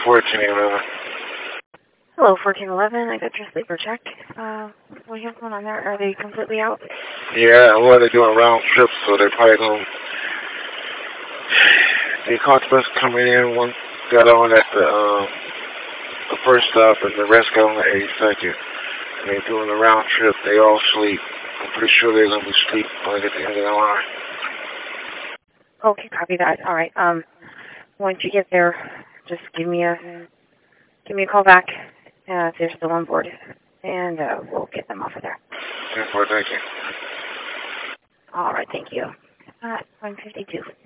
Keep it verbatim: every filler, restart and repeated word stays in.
fourteen eleven. Hello, fourteen eleven. I got your sleeper checked. Uh, what do you have going on there? Are they completely out? Yeah, well, they're doing round trips, so they're probably going to... They caught the bus coming in. One got on at the, uh, the first stop, and the rest got on the eighty-second. And they're doing a round trip. They all sleep. I'm pretty sure they're going to be asleep when they get to the end of the line. Okay, copy that. All right. Um, once you get there, just give me a give me a call back uh, if they're still on board, and uh, we'll get them off of there. ten four, thank you. All right. Thank you. Uh, one fifty-two.